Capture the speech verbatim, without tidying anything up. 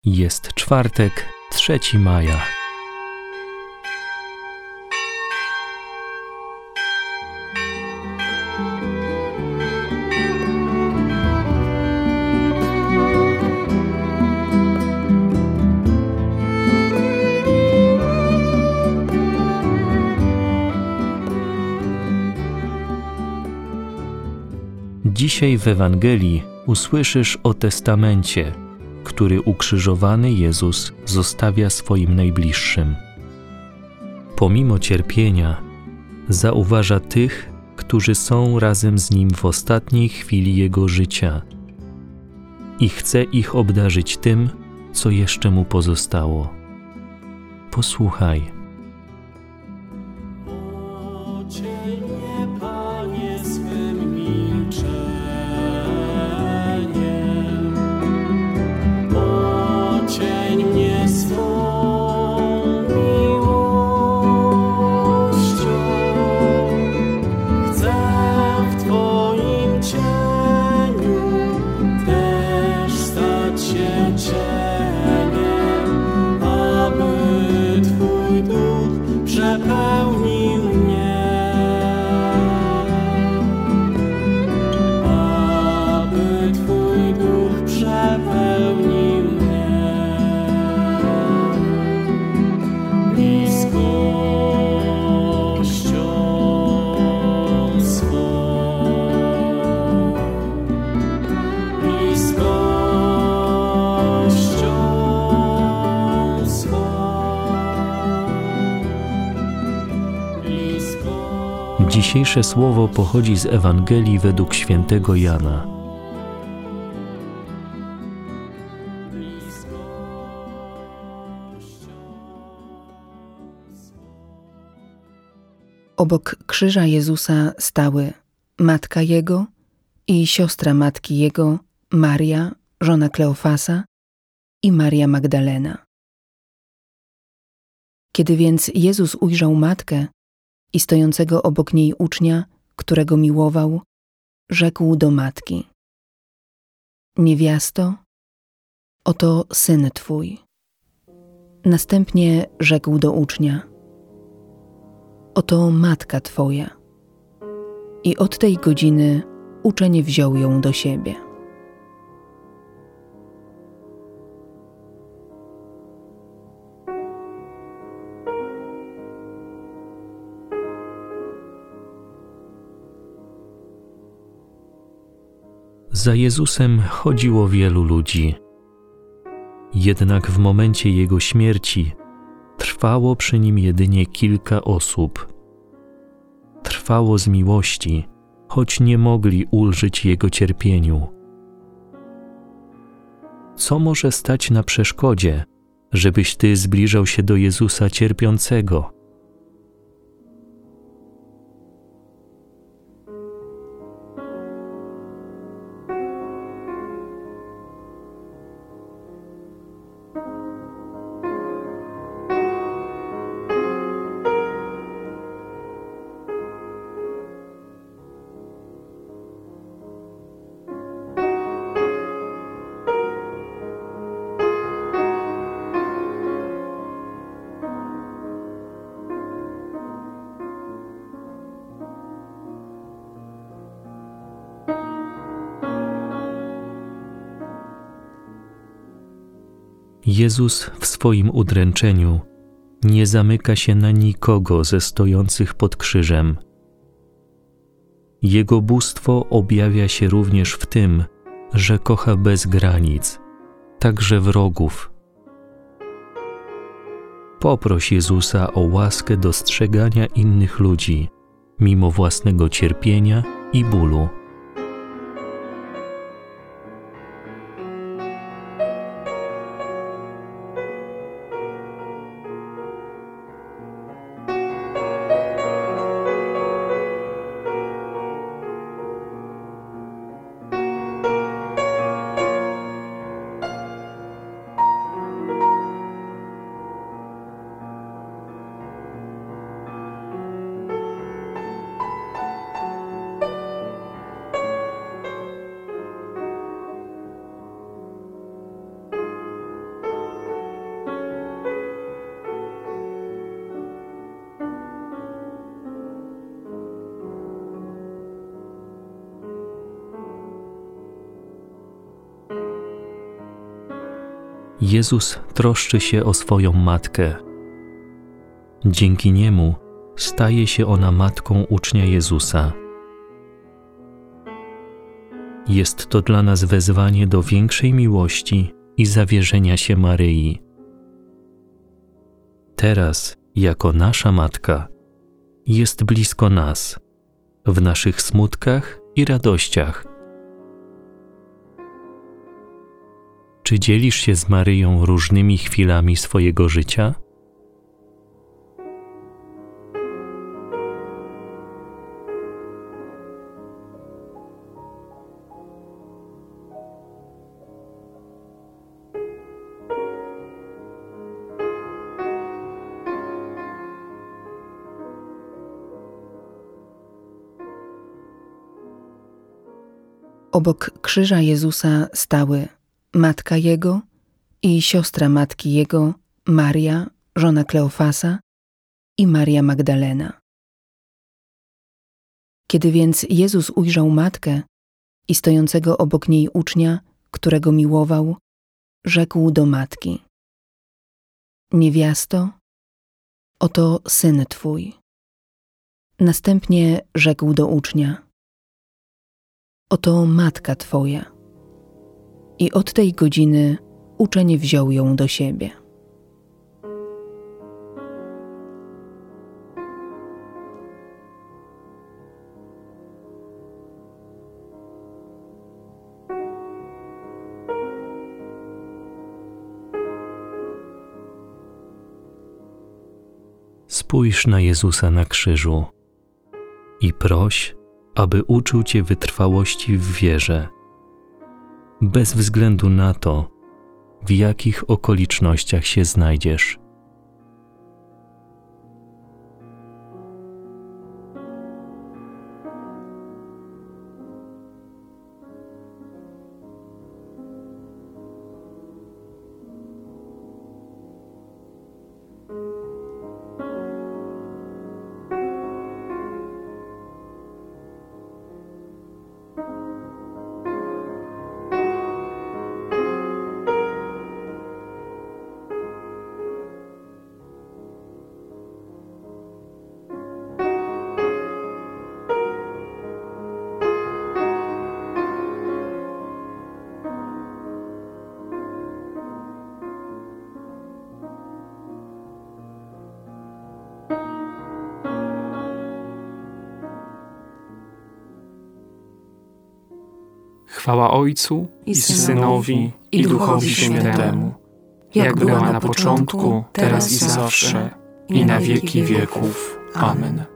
Jest czwartek, trzeciego maja. Dzisiaj w Ewangelii usłyszysz o testamencie, który ukrzyżowany Jezus zostawia swoim najbliższym. Pomimo cierpienia zauważa tych, którzy są razem z Nim w ostatniej chwili Jego życia i chce ich obdarzyć tym, co jeszcze Mu pozostało. Posłuchaj. Dzisiejsze słowo pochodzi z Ewangelii według świętego Jana. Obok krzyża Jezusa stały matka Jego i siostra matki Jego, Maria, żona Kleofasa i Maria Magdalena. Kiedy więc Jezus ujrzał matkę i stojącego obok niej ucznia, którego miłował, rzekł do matki: Niewiasto, oto syn twój. Następnie rzekł do ucznia: Oto matka twoja. I od tej godziny uczeń wziął ją do siebie. Za Jezusem chodziło wielu ludzi. Jednak w momencie Jego śmierci trwało przy Nim jedynie kilka osób. Trwało z miłości, choć nie mogli ulżyć Jego cierpieniu. Co może stać na przeszkodzie, żebyś Ty zbliżał się do Jezusa cierpiącego? Jezus w swoim udręczeniu nie zamyka się na nikogo ze stojących pod krzyżem. Jego bóstwo objawia się również w tym, że kocha bez granic, także wrogów. Poproś Jezusa o łaskę dostrzegania innych ludzi, mimo własnego cierpienia i bólu. Jezus troszczy się o swoją matkę. Dzięki niemu staje się ona matką ucznia Jezusa. Jest to dla nas wezwanie do większej miłości i zawierzenia się Maryi. Teraz, jako nasza matka, jest blisko nas, w naszych smutkach i radościach. Czy dzielisz się z Maryją różnymi chwilami swojego życia? Obok krzyża Jezusa stały matka Jego i siostra matki Jego, Maria, żona Kleofasa, i Maria Magdalena. Kiedy więc Jezus ujrzał matkę i stojącego obok niej ucznia, którego miłował, rzekł do matki: Niewiasto, oto syn twój. Następnie rzekł do ucznia: Oto matka twoja. I od tej godziny uczeń wziął ją do siebie. Spójrz na Jezusa na krzyżu i proś, aby uczył Cię wytrwałości w wierze, bez względu na to, w jakich okolicznościach się znajdziesz. Chwała Ojcu i Synowi, i Duchowi Świętemu, jak była na początku, teraz i zawsze, i na wieki wieków. Amen.